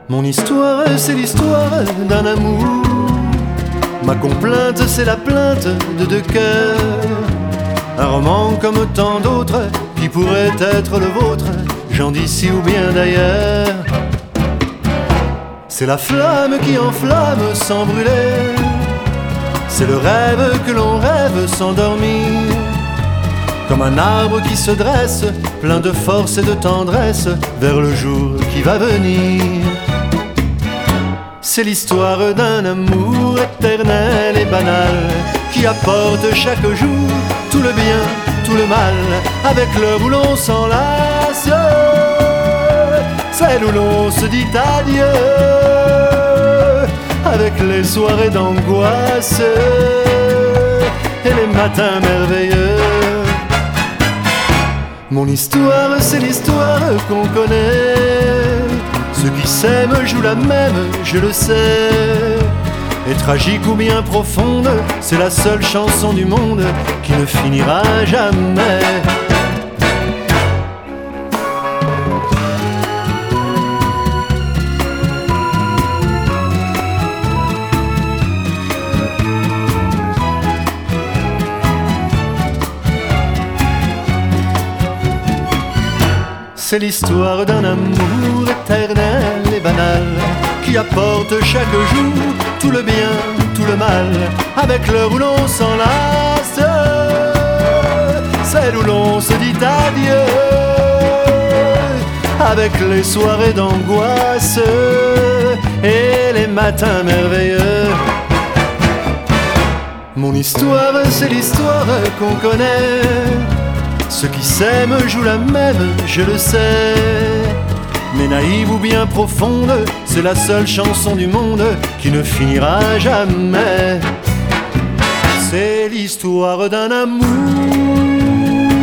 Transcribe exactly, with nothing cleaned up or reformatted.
Mon histoire, c'est l'histoire d'un amour. Ma complainte, c'est la plainte de deux cœurs. Un roman comme tant d'autres qui pourrait être le vôtre, gens d'ici ou bien d'ailleurs. C'est la flamme qui enflamme sans brûler. C'est le rêve que l'on rêve sans dormir. Comme un arbre qui se dresse, plein de force et de tendresse, vers le jour qui va venir. C'est l'histoire d'un amour éternel et banal, qui apporte chaque jour tout le bien, tout le mal, avec l'heure où l'on s'enlace, celle où l'on se dit adieu, avec les soirées d'angoisse et les matins merveilleux. Mon histoire, c'est l'histoire qu'on connaît. Ceux qui s'aiment jouent la même, je le sais. Et tragique ou bien profonde, c'est la seule chanson du monde qui ne finira jamais. C'est l'histoire d'un amour éternel et banal, qui apporte chaque jour tout le bien, tout le mal, avec l'heure où l'on s'enlace, celle où l'on se dit adieu, avec les soirées d'angoisse et les matins merveilleux. Mon histoire, c'est l'histoire qu'on connaît. Ceux qui s'aiment jouent la même, je le sais. Mais naïve ou bien profonde, c'est la seule chanson du monde qui ne finira jamais. C'est l'histoire d'un amour